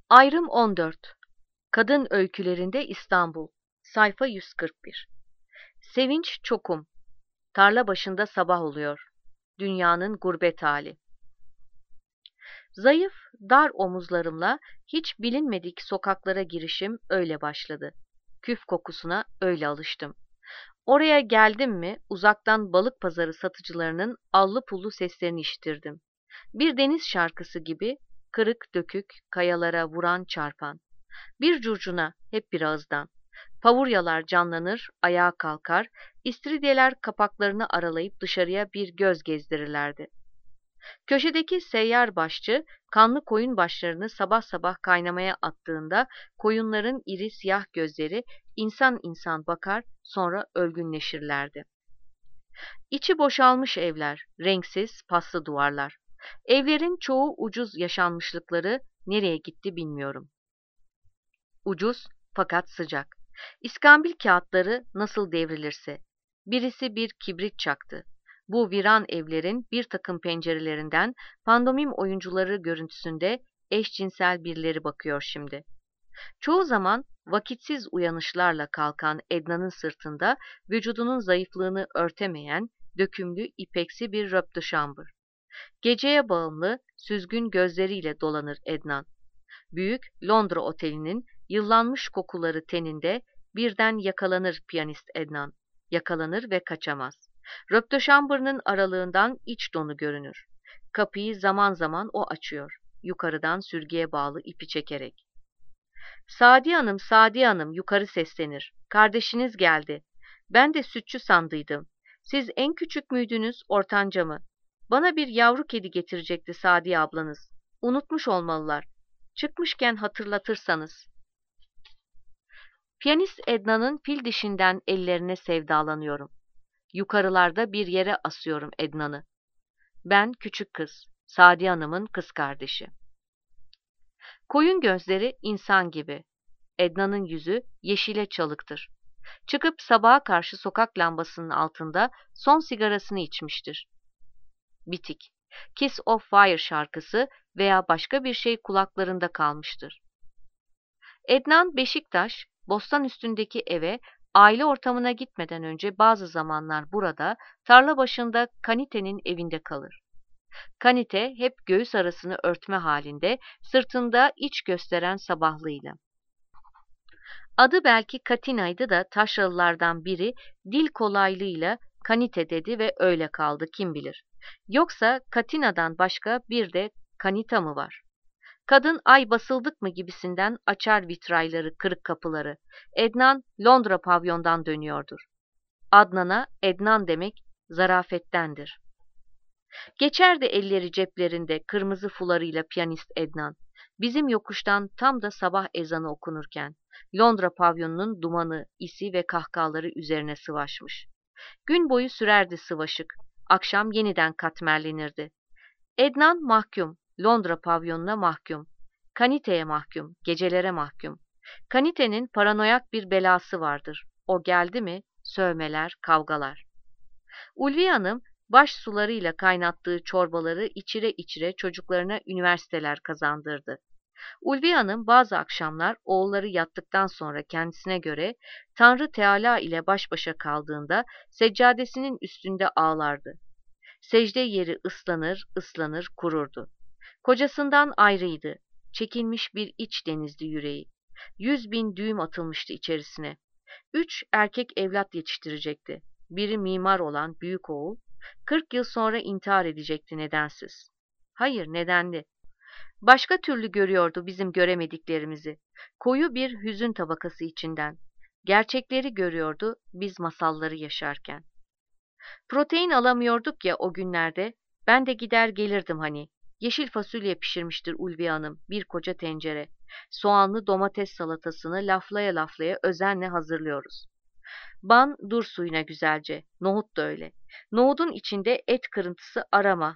Ayrım 14. Kadın Öykülerinde İstanbul. Sayfa 141. Sevinç Çokum. Tarla başında sabah oluyor. Dünyanın gurbet hali. Zayıf, dar omuzlarımla hiç bilinmedik sokaklara girişim öyle başladı. Küf kokusuna öyle alıştım. Oraya geldim mi uzaktan balık pazarı satıcılarının allı pullu seslerini işitirdim. Bir deniz şarkısı gibi kırık dökük kayalara vuran çarpan. Bir curcuna hep bir ağızdan. Pavuryalar canlanır, ayağa kalkar, istiridyeler kapaklarını aralayıp dışarıya bir göz gezdirirlerdi. Köşedeki seyyar başçı, kanlı koyun başlarını sabah sabah kaynamaya attığında koyunların iri siyah gözleri insan insan bakar, sonra ölgünleşirlerdi. İçi boşalmış evler, renksiz, paslı duvarlar. Evlerin çoğu ucuz yaşanmışlıkları nereye gitti bilmiyorum. Ucuz fakat sıcak. İskambil kağıtları nasıl devrilirse. Birisi bir kibrit çaktı. Bu viran evlerin bir takım pencerelerinden pandomim oyuncuları görüntüsünde eşcinsel birileri bakıyor şimdi. Çoğu zaman vakitsiz uyanışlarla kalkan Edna'nın sırtında vücudunun zayıflığını örtemeyen dökümlü ipeksi bir röp de şambır. Geceye bağımlı, süzgün gözleriyle dolanır Ednan. Büyük Londra otelinin yıllanmış kokuları teninde birden yakalanır piyanist Ednan. Yakalanır ve kaçamaz. Röpteşambırının aralığından iç donu görünür. Kapıyı zaman zaman o açıyor. Yukarıdan sürgüye bağlı ipi çekerek. Sadiye Hanım, Sadiye Hanım yukarı seslenir. Kardeşiniz geldi. Ben de sütçü sandıydım. Siz en küçük müydünüz, ortanca mı? Bana bir yavru kedi getirecekti Sadiye ablanız. Unutmuş olmalılar. Çıkmışken hatırlatırsanız. Piyanist Edna'nın fil dişinden ellerine sevdalanıyorum. Yukarılarda bir yere asıyorum Edna'nı. Ben küçük kız, Sadiye Hanım'ın kız kardeşi. Koyun gözleri insan gibi. Edna'nın yüzü yeşile çalıktır. Çıkıp sabaha karşı sokak lambasının altında son sigarasını içmiştir. Bitik. Kiss of Fire şarkısı veya başka bir şey kulaklarında kalmıştır. Ednan Beşiktaş, bostan üstündeki eve aile ortamına gitmeden önce bazı zamanlar burada, tarla başında Kanite'nin evinde kalır. Kanite hep göğüs arasını örtme halinde, sırtında iç gösteren sabahlığıyla. Adı belki Katina'ydı da taşralılardan biri dil kolaylığıyla Kanite dedi ve öyle kaldı kim bilir. Yoksa Katina'dan başka bir de Kanita mı var? Kadın ay basıldık mı gibisinden açar vitrayları, kırık kapıları. Ednan Londra pavyondan dönüyordur. Adnan'a Ednan demek zarafettendir. Geçer de elleri ceplerinde kırmızı fularıyla piyanist Ednan. Bizim yokuştan tam da sabah ezanı okunurken. Londra pavyonunun dumanı, isi ve kahkahaları üzerine sıvaşmış. Gün boyu sürerdi sıvaşık. Akşam yeniden katmerlenirdi. Ednan mahkum. Londra pavyonuna mahkum. Kanite'ye mahkum, gecelere mahkum. Kanite'nin paranoyak bir belası vardır. O geldi mi, sövmeler, kavgalar. Ulviye Hanım, baş sularıyla kaynattığı çorbaları içire içire çocuklarına üniversiteler kazandırdı. Ulviye Hanım bazı akşamlar oğulları yattıktan sonra kendisine göre Tanrı Teala ile baş başa kaldığında seccadesinin üstünde ağlardı. Secde yeri ıslanır, ıslanır, kururdu. Kocasından ayrıydı. Çekilmiş bir iç denizdi yüreği. 100.000 düğüm atılmıştı içerisine. 3 erkek evlat yetiştirecekti. Biri mimar olan büyük oğul, 40 yıl sonra intihar edecekti nedensiz. Hayır, nedenli. Başka türlü görüyordu bizim göremediklerimizi. Koyu bir hüzün tabakası içinden. Gerçekleri görüyordu biz masalları yaşarken. Protein alamıyorduk ya o günlerde, ben de gider gelirdim hani. Yeşil fasulye pişirmiştir Ulviye Hanım, bir koca tencere. Soğanlı domates salatasını laflaya laflaya özenle hazırlıyoruz. Ban dur suyuna güzelce, nohut da öyle. Nohudun içinde et kırıntısı arama.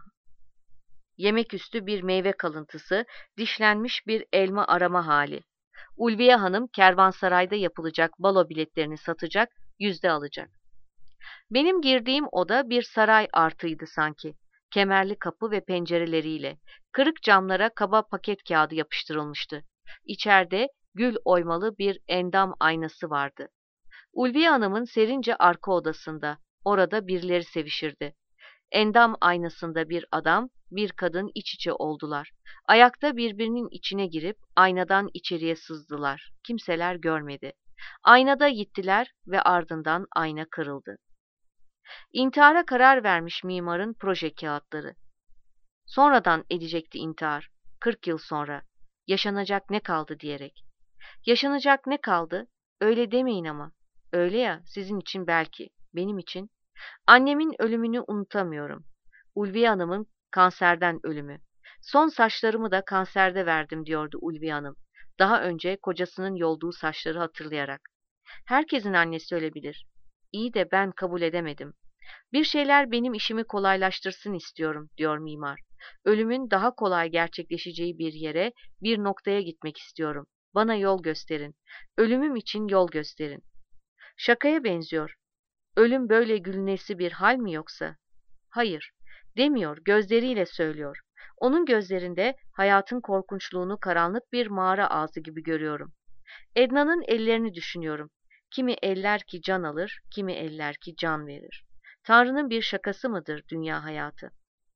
Yemeküstü bir meyve kalıntısı, dişlenmiş bir elma arama hali. Ulviye Hanım kervansarayda yapılacak balo biletlerini satacak, yüzde alacak. Benim girdiğim oda bir saray artıydı sanki. Kemerli kapı ve pencereleriyle. Kırık camlara kaba paket kağıdı yapıştırılmıştı. İçeride gül oymalı bir endam aynası vardı. Ulviye Hanım'ın serince arka odasında, orada birileri sevişirdi. Endam aynasında bir adam, bir kadın iç içe oldular. Ayakta birbirinin içine girip aynadan içeriye sızdılar. Kimseler görmedi. Aynada gittiler ve ardından ayna kırıldı. İntihara karar vermiş mimarın proje kağıtları. Sonradan edecekti intihar. 40 yıl sonra. Yaşanacak ne kaldı diyerek. Yaşanacak ne kaldı? Öyle demeyin ama. Öyle ya, sizin için belki, benim için. Annemin ölümünü unutamıyorum. Ulviye Hanım'ın kanserden ölümü. Son saçlarımı da kanserde verdim diyordu Ulviye Hanım. Daha önce kocasının yolduğu saçları hatırlayarak. Herkesin annesi ölebilir. İyi de ben kabul edemedim. Bir şeyler benim işimi kolaylaştırsın istiyorum, diyor mimar. Ölümün daha kolay gerçekleşeceği bir yere, bir noktaya gitmek istiyorum. Bana yol gösterin. Ölümüm için yol gösterin. Şakaya benziyor. Ölüm böyle gülünesi bir hal mi yoksa? Hayır, demiyor, gözleriyle söylüyor. Onun gözlerinde hayatın korkunçluğunu karanlık bir mağara ağzı gibi görüyorum. Edna'nın ellerini düşünüyorum. Kimi eller ki can alır, kimi eller ki can verir. Tanrı'nın bir şakası mıdır dünya hayatı?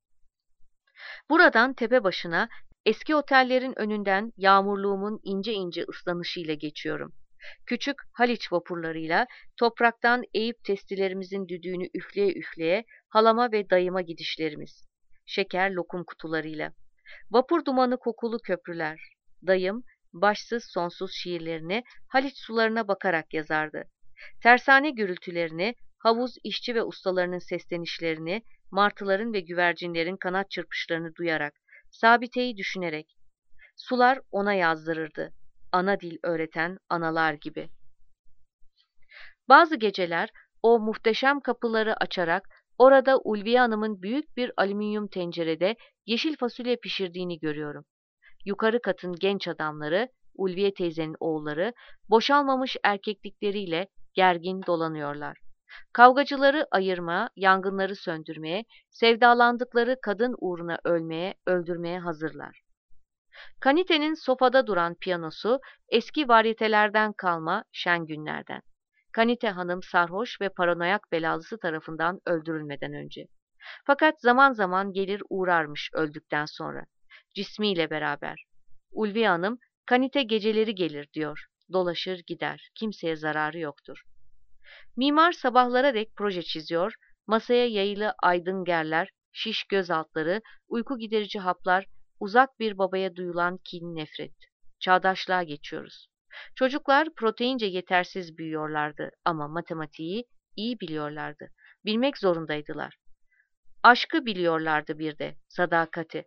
Buradan tepe başına, eski otellerin önünden yağmurluğumun ince ince ıslanışıyla geçiyorum. Küçük Haliç vapurlarıyla topraktan eğip testilerimizin düdüğünü üfleye üfleye halama ve dayıma gidişlerimiz. Şeker lokum kutularıyla. Vapur dumanı kokulu köprüler. Dayım, başsız sonsuz şiirlerini Haliç sularına bakarak yazardı. Tersane gürültülerini, havuz işçi ve ustalarının seslenişlerini, martıların ve güvercinlerin kanat çırpışlarını duyarak, Sabite'yi düşünerek. Sular ona yazdırırdı. Ana dil öğreten analar gibi. Bazı geceler o muhteşem kapıları açarak orada Ulviye Hanım'ın büyük bir alüminyum tencerede yeşil fasulye pişirdiğini görüyorum. Yukarı katın genç adamları, Ulviye teyzenin oğulları, boşalmamış erkeklikleriyle gergin dolanıyorlar. Kavgacıları ayırmaya, yangınları söndürmeye, sevdalandıkları kadın uğruna ölmeye, öldürmeye hazırlar. Kanite'nin sofada duran piyanosu eski varyetelerden kalma şen günlerden. Kanite hanım sarhoş ve paranoyak belalısı tarafından öldürülmeden önce. Fakat zaman zaman gelir uğrarmış öldükten sonra. Cismiyle beraber. Ulviye Hanım, Kanite geceleri gelir diyor. Dolaşır gider. Kimseye zararı yoktur. Mimar sabahlara dek proje çiziyor, masaya yayılı aydın gerler, şiş göz altları, uyku giderici haplar, uzak bir babaya duyulan kin nefret. Çağdaşlığa geçiyoruz. Çocuklar proteince yetersiz büyüyorlardı ama matematiği iyi biliyorlardı. Bilmek zorundaydılar. Aşkı biliyorlardı bir de, sadakati.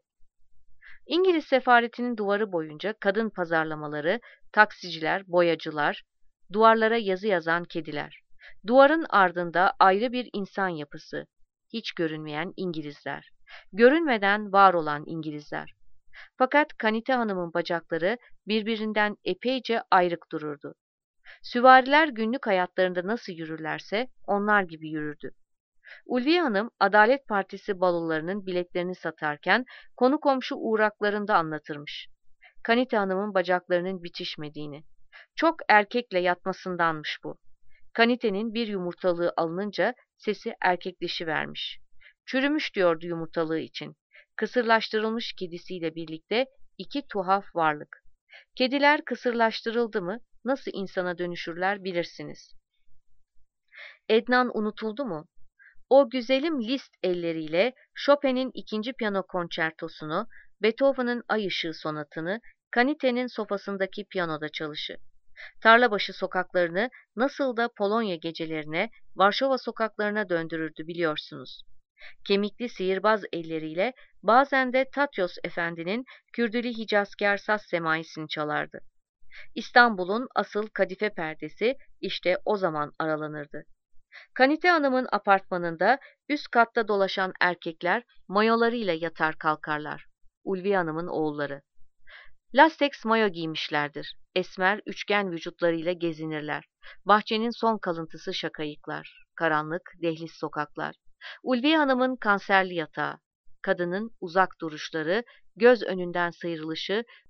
İngiliz sefaretinin duvarı boyunca kadın pazarlamaları, taksiciler, boyacılar, duvarlara yazı yazan kediler. Duvarın ardında ayrı bir insan yapısı, hiç görünmeyen İngilizler, görünmeden var olan İngilizler. Fakat Kanite Hanım'ın bacakları birbirinden epeyce ayrık dururdu. Süvariler günlük hayatlarında nasıl yürürlerse onlar gibi yürürdü. Ulviye Hanım, Adalet Partisi balolarının biletlerini satarken konu komşu uğraklarında anlatırmış. Kanite Hanım'ın bacaklarının bitişmediğini. Çok erkekle yatmasındanmış bu. Kanite'nin bir yumurtalığı alınınca sesi erkekleşivermiş. Çürümüş diyordu yumurtalığı için. Kısırlaştırılmış kedisiyle birlikte iki tuhaf varlık. Kediler kısırlaştırıldı mı nasıl insana dönüşürler bilirsiniz. Ednan unutuldu mu? O güzelim Liszt elleriyle Chopin'in ikinci piyano konçertosunu, Beethoven'ın Ay Işığı sonatını, Kanite'nin sofasındaki piyanoda çalışı. Tarlabaşı sokaklarını nasıl da Polonya gecelerine, Varşova sokaklarına döndürürdü biliyorsunuz. Kemikli sihirbaz elleriyle bazen de Tatyos Efendi'nin Kürdülü Hicazkâr saz semaisini çalardı. İstanbul'un asıl kadife perdesi işte o zaman aralanırdı. Kanite Hanım'ın apartmanında üst katta dolaşan erkekler mayolarıyla yatar kalkarlar. Ulviye Hanım'ın oğulları. Laseks mayo giymişlerdir. Esmer, üçgen vücutlarıyla gezinirler. Bahçenin son kalıntısı şakayıklar. Karanlık, dehliz sokaklar. Ulviye Hanım'ın kanserli yatağı. Kadının uzak duruşları, göz önünden sıyrılışı,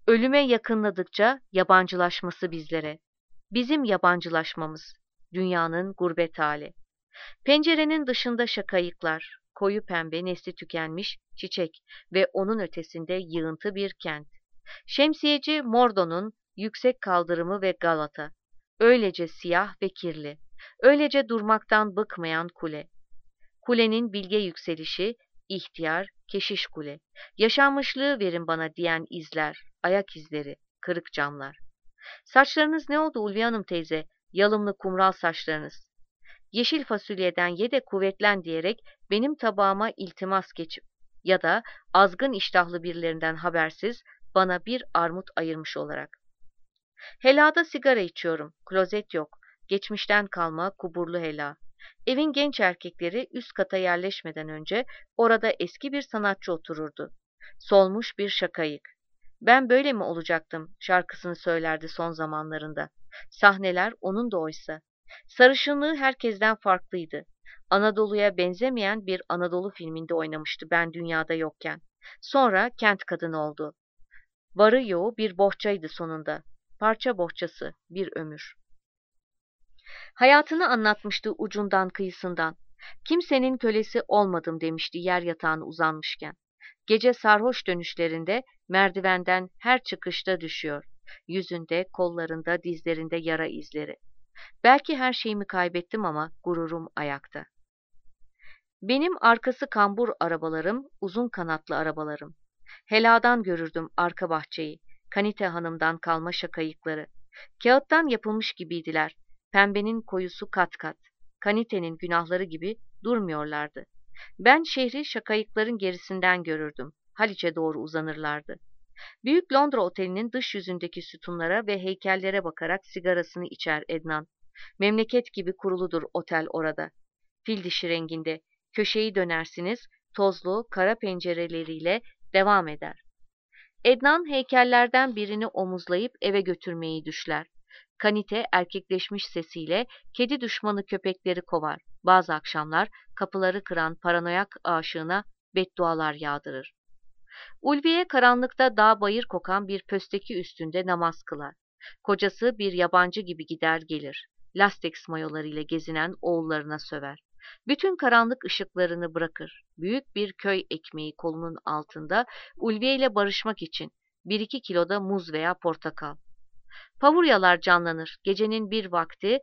Ölüme yakınladıkça yabancılaşması bizlere. Bizim yabancılaşmamız, dünyanın gurbet hali. Pencerenin dışında şakayıklar, koyu pembe nesli tükenmiş çiçek ve onun ötesinde yığıntı bir kent. Şemsiyeci Mordo'nun yüksek kaldırımı ve Galata. Öylece siyah ve kirli, öylece durmaktan bıkmayan kule. Kulenin bilge yükselişi, ihtiyar, keşiş kule. Yaşanmışlığı verin bana diyen izler, ayak izleri, kırık camlar. Saçlarınız ne oldu Ulviye Hanım teyze, yalımlı kumral saçlarınız? Yeşil fasulyeden ye de kuvvetlen diyerek benim tabağıma iltimas geçip ya da azgın iştahlı birilerinden habersiz bana bir armut ayırmış olarak. Helada sigara içiyorum, klozet yok, geçmişten kalma kuburlu hela. Evin genç erkekleri üst kata yerleşmeden önce orada eski bir sanatçı otururdu. Solmuş bir şakayık. Ben böyle mi olacaktım şarkısını söylerdi son zamanlarında. Sahneler onun da oysa. Sarışınlığı herkesten farklıydı. Anadolu'ya benzemeyen bir Anadolu filminde oynamıştı ben dünyada yokken. Sonra kent kadını oldu. Varı yoğu bir bohçaydı sonunda. Parça bohçası, bir ömür. Hayatını anlatmıştı ucundan kıyısından. Kimsenin kölesi olmadım demişti yer yatağına uzanmışken. Gece sarhoş dönüşlerinde merdivenden her çıkışta düşüyor. Yüzünde, kollarında, dizlerinde yara izleri. Belki her şeyimi kaybettim ama gururum ayakta. Benim arkası kambur arabalarım, uzun kanatlı arabalarım. Heladan görürdüm arka bahçeyi, Kanite Hanım'dan kalma şakayıkları. Kağıttan yapılmış gibiydiler, pembenin koyusu kat kat. Kanite'nin günahları gibi durmuyorlardı. Ben şehri şakayıkların gerisinden görürdüm, Haliç'e doğru uzanırlardı. Büyük Londra Oteli'nin dış yüzündeki sütunlara ve heykellere bakarak sigarasını içer Ednan. Memleket gibi kuruludur otel orada. Fil dişi renginde, köşeyi dönersiniz, tozlu, kara pencereleriyle devam eder. Ednan heykellerden birini omuzlayıp eve götürmeyi düşler. Kanite erkekleşmiş sesiyle kedi düşmanı köpekleri kovar. Bazı akşamlar kapıları kıran paranoyak aşığına beddualar yağdırır. Ulviye karanlıkta dağ bayır kokan bir pösteki üstünde namaz kılar. Kocası bir yabancı gibi gider gelir. Lasteks mayolarıyla gezinen oğullarına söver. Bütün karanlık ışıklarını bırakır. Büyük bir köy ekmeği kolunun altında Ulviye ile barışmak için 1-2 kiloda muz veya portakal. Pavuryalar canlanır. Gecenin bir vakti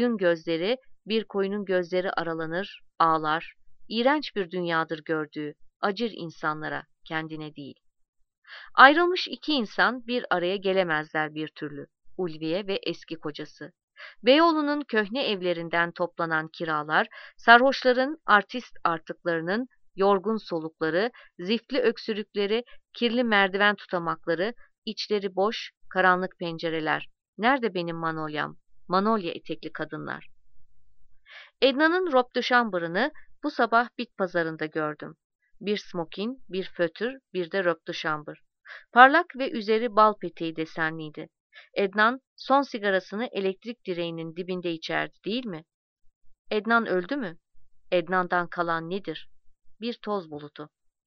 bir koyunun gözleri aralanır, ağlar. İğrenç bir dünyadır gördüğü, acır insanlara, kendine değil. Ayrılmış iki insan bir araya gelemezler bir türlü. Ulviye ve eski kocası. Beyoğlu'nun köhne evlerinden toplanan kiralar, sarhoşların artist artıklarının yorgun solukları, ziftli öksürükleri, kirli merdiven tutamakları, içleri boş, karanlık pencereler. Nerede benim Manolyam? Manolya etekli kadınlar. Edna'nın robe de chamber'ını bu sabah bit pazarında gördüm. Bir smokin, bir fötür, bir de robe de chamber. Parlak ve üzeri bal peteği desenliydi. Ednan son sigarasını elektrik direğinin dibinde içerdi, değil mi? Ednan öldü mü? Ednan'dan kalan nedir? Bir toz bulutu.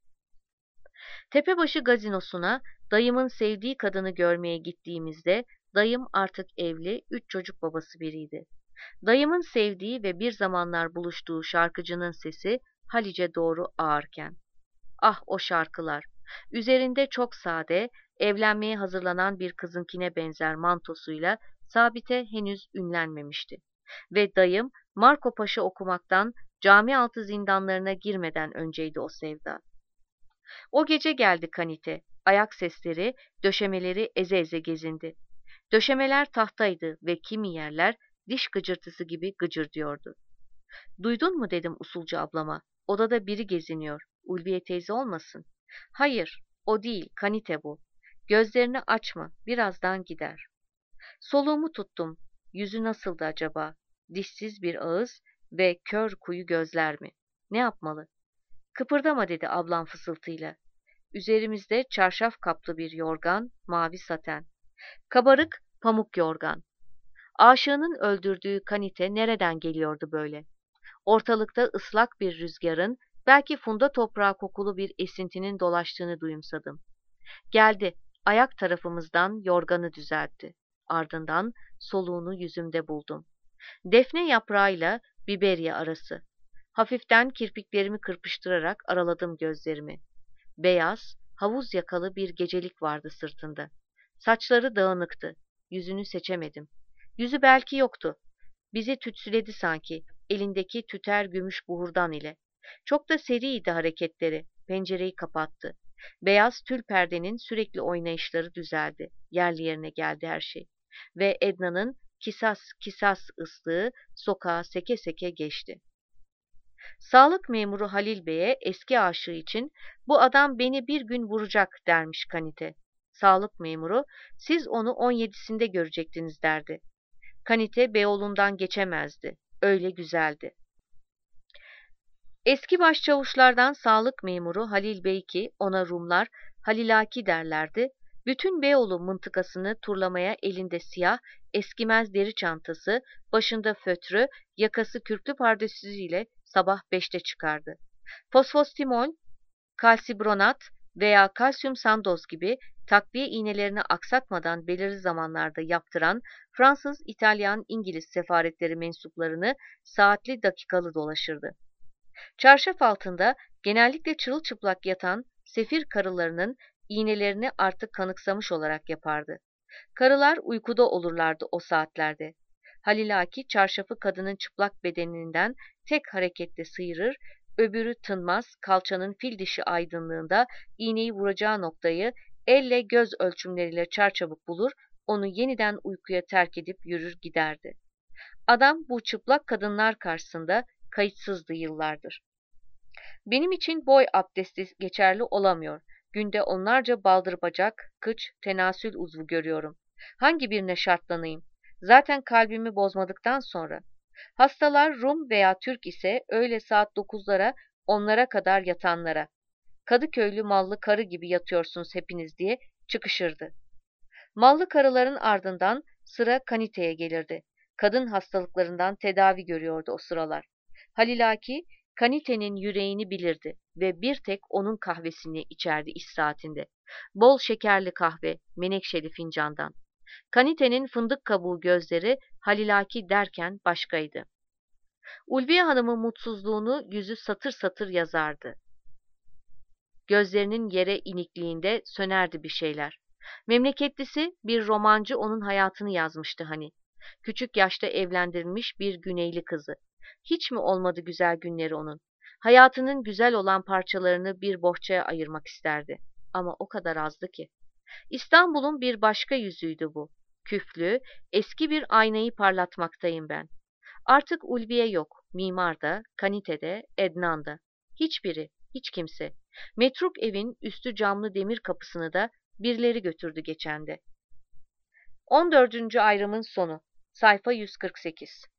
Tepebaşı gazinosuna dayımın sevdiği kadını görmeye gittiğimizde dayım artık evli, 3 çocuk babası biriydi. Dayımın sevdiği ve bir zamanlar buluştuğu şarkıcının sesi Halice doğru ağarken. Ah o şarkılar! Üzerinde çok sade, evlenmeye hazırlanan bir kızınkine benzer mantosuyla Sabite henüz ünlenmemişti. Ve dayım Marco Paşa okumaktan cami altı zindanlarına girmeden önceydi o sevda. O gece geldi Kanite, ayak sesleri, döşemeleri eze eze gezindi. Döşemeler tahtaydı ve kimi yerler diş gıcırtısı gibi gıcır diyordu. Duydun mu dedim usulcu ablama, odada biri geziniyor, Ulviye teyze olmasın? Hayır, o değil, Kanite bu. Gözlerini açma, birazdan gider. Soluğumu tuttum, yüzü nasıldı acaba? Dişsiz bir ağız ve kör kuyu gözler mi? Ne yapmalı? Kıpırdama dedi ablam fısıltıyla. Üzerimizde çarşaf kaplı bir yorgan, mavi saten. Kabarık pamuk yorgan. Aşığının öldürdüğü Kanite nereden geliyordu böyle? Ortalıkta ıslak bir rüzgarın, belki funda toprağı kokulu bir esintinin dolaştığını duyumsadım. Geldi, Ayak tarafımızdan yorganı düzeltti. Ardından soluğunu yüzümde buldum. Defne yaprağıyla biberiye arası. Hafiften kirpiklerimi kırpıştırarak araladım gözlerimi. Beyaz, havuz yakalı bir gecelik vardı sırtında. Saçları dağınıktı. Yüzünü seçemedim. Yüzü belki yoktu. Bizi tütsüledi sanki, elindeki tüter gümüş buhurdan ile. Çok da seriydi hareketleri. Pencereyi kapattı. Beyaz tül perdenin sürekli oynayışları düzeldi. Yerli yerine geldi her şey. Ve Edna'nın kisas kisas ıslığı sokağa seke seke geçti. Sağlık memuru Halil Bey'e eski aşığı için bu adam beni bir gün vuracak dermiş Kanite. Sağlık memuru siz onu 17'sinde görecektiniz derdi. Kanite Beyoğlu'ndan geçemezdi. Öyle güzeldi. Eski başçavuşlardan sağlık memuru Halil Bey ki ona Rumlar Halilaki derlerdi. Bütün Beyoğlu mıntıkasını turlamaya elinde siyah, eskimez deri çantası, başında fötrü, yakası kürklü pardesüsüyle sabah 5'te çıkardı. Fosfostimol, kalsibronat veya kalsiyum sandoz gibi takviye iğnelerini aksatmadan belirli zamanlarda yaptıran Fransız, İtalyan, İngiliz sefaretleri mensuplarını saatli dakikalı dolaşırdı. Çarşaf altında genellikle çırılçıplak yatan sefir karılarının iğnelerini artık kanıksamış olarak yapardı. Karılar uykuda olurlardı o saatlerde. Halilaki çarşafı kadının çıplak bedeninden tek hareketle sıyırır, öbürü tınmaz, kalçanın fil dişi aydınlığında iğneyi vuracağı noktayı elle göz ölçümleriyle çarçabuk bulur, onu yeniden uykuya terk edip yürür giderdi. Adam bu çıplak kadınlar karşısında kayıtsızdı yıllardır. Benim için boy abdesti geçerli olamıyor. Günde onlarca baldır bacak, kıç, tenasül uzvu görüyorum. Hangi birine şartlanayım? Zaten kalbimi bozmadıktan sonra. Hastalar Rum veya Türk ise öğle saat 9'lara, 10'lara kadar yatanlara. Kadıköylü mallı karı gibi yatıyorsunuz hepiniz diye çıkışırdı. Mallı karıların ardından sıra Kanite'ye gelirdi. Kadın hastalıklarından tedavi görüyordu o sıralar. Halilaki, Kanite'nin yüreğini bilirdi ve bir tek onun kahvesini içerdi iş saatinde. Bol şekerli kahve, menekşeli fincandan. Kanite'nin fındık kabuğu gözleri Halilaki derken başkaydı. Ulviye Hanım'ın mutsuzluğunu yüzü satır satır yazardı. Gözlerinin yere inikliğinde sönerdi bir şeyler. Memleketlisi bir romancı onun hayatını yazmıştı hani. Küçük yaşta evlendirilmiş bir Güneyli kızı. Hiç mi olmadı güzel günleri onun? Hayatının güzel olan parçalarını bir bohçaya ayırmak isterdi. Ama o kadar azdı ki. İstanbul'un bir başka yüzüydü bu. Küflü, eski bir aynayı parlatmaktayım ben. Artık Ulviye yok, mimar da, Kanite'de, Ednan'da. Hiçbiri, hiç kimse. Metruk evin üstü camlı demir kapısını da birileri götürdü geçende. 14. ayrımın sonu. Sayfa 148.